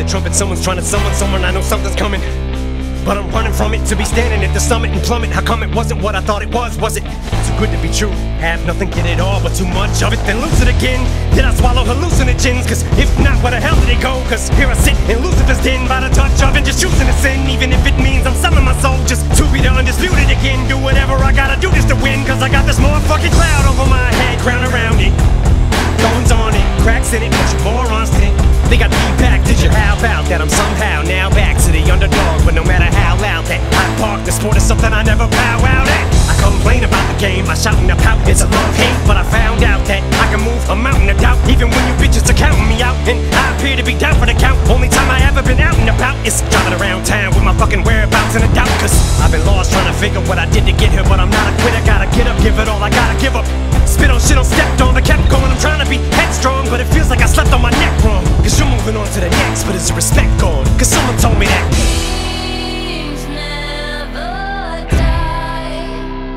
trumpet, someone's trying to summon someone. I know something's coming, but I'm running from it. To be standing at the summit and plummet. How come it wasn't what I thought it was? Was it too good to be true? Have nothing, get it all, but too much of it, then lose it again. Did I swallow hallucinogens? Cause if not, where the hell did it go? Cause here I sit in Lucifer's den by the touch of it, just choosing to sin. Even if it means I'm selling my soul just to be the undisputed again. Do whatever I gotta do just to win. Cause I got this motherfucking cloud over my head, crown around it, thorns on it, cracks in it, but you morons didn't. They got me back, did you? How about that? I'm somehow now back to the underdog. But no matter how loud that I park, the sport is something I never bow out at. I complain about the game, I shout and I pout, it's a love-hate. But I found out that I can move a mountain of doubt, even when you bitches are counting me out. And I appear to be down for the count. Only time I ever been out and about is driving around town with my fucking whereabouts in a doubt. Cause I've been lost trying to figure what I did to get here. But I'm not a quitter, gotta get up, give it all I gotta give up. Spit on shit on stepped on, but kept going. I'm trying to be headstrong, but it feels like I slept on my neck wrong. Cause you're moving on to the next, but is the respect gone? Cause someone told me that dreams never die.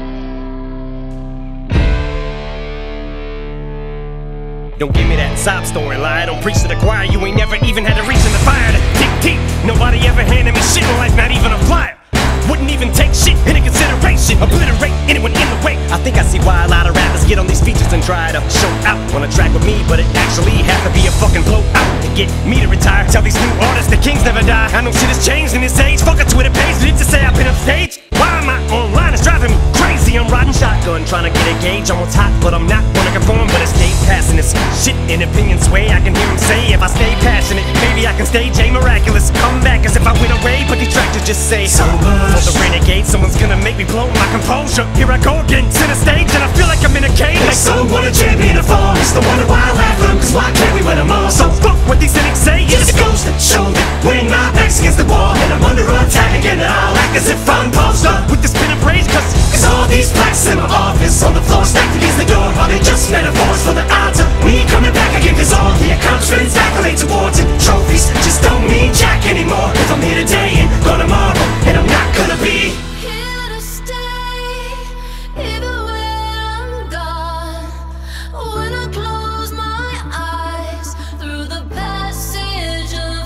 Don't give me that sob story lie. Don't preach to the choir. You ain't never even had to reach in the fire to dig deep. Nobody ever handed me shit in life, not even a flyer. Wouldn't even take shit into consideration. Obliterate anyone in the way. I think I see why a lot of rappers get on these features and try to show out on a track with me, but it actually has to be a fucking blowout to get me to retire. Tell these new artists the kings never die. I know shit has changed in this age. Fuck a Twitter page, did it just say I've been upstage? Why am I online? It's driving me crazy. I'm riding shotgun, trying to get a gauge on what's hot, but I'm not gonna conform. But it's stay passing this shit in opinion sway. I can hear him say, if I stay passionate, maybe I can stage a miraculous comeback as if I went away. But detractors just say so much. For the renegade, someone's gonna make me blow my composure. Here I go again, center stage, and I feel like I'm in a cage. Like someone a champion to fall. It's the wonder why I laugh at them, cause why can't we win them all? So fuck what these cynics say. Just goes to show that when my back's against the wall and I'm under attack again, and I'll act as if I'm posed up with this pin and praise, cause all these plaques in my office on the floor stacked against the door, are they just metaphors for the odds of me coming back again? Cause all the accomplishments, accolades, awards, and trophies just don't mean jack anymore. If I'm here today and gone tomorrow, and I'm not gonna be Here to stay, even when I'm gone. When I close my eyes through the passage of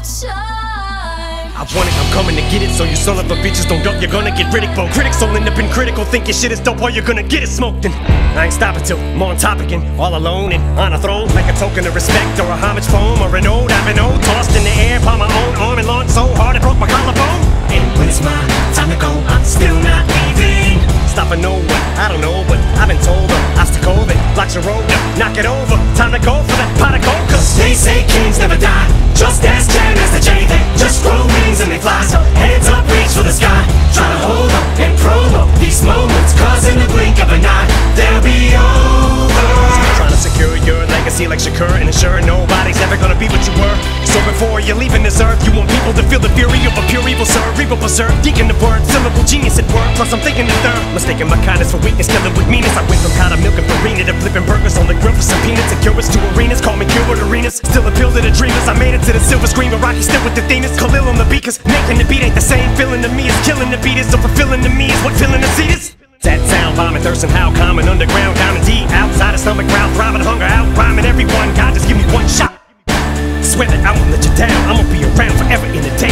time. I want it, I'm coming to get it. So you son of a bitches don't duck, you're gonna get ridiculed. Critics all end up in critical, think your shit is dope, all you're gonna get is smoked. And I ain't stopping till I'm on top again, all alone and on a throne, like a token of respect or a homage poem or an ode I've been owed. Tossed in the air by my own arm and launched so hard it broke my collarbone. And when it's my time to go, I'm still not leaving. Stopping nowhere, I don't know, but I've been told an obstacle that blocks your road, knock it over. Time to go for that pot of gold, cause they say kings never die, just as Jan as the J. They just grow wings and they fly, so hands up, reach for the sky. Try to hold up and promo these moments, cause in the blink of an eye they'll be over. Trying to secure your legacy like Shakur and ensure nobody's ever gonna be what you were. So before you're leaving this earth, you want people to feel the fury of a pure evil cerebral berserk. Deacon the word, syllable genius at work. Plus I'm thinking the third, mistaking my kindness for weakness, killing with meanness. I went from powder milk and farina to flipping burgers on the grill for some peanuts and cures to arenas. Call me cured arenas, still appeal to the dreamers. I made it to the silver screen, but Rocky still with the themes. Khalil on the beat, cause making the beat ain't the same feeling to me as killing the beat is. So fulfilling to me is what filling the seat is. That sound, bombing, thirst, and how common underground, down and deep, outside of stomach, ground, throbbing, hunger, out, rhyming everyone. God, just give me one shot. Swear that I won't let you down. I'ma be around forever in the day.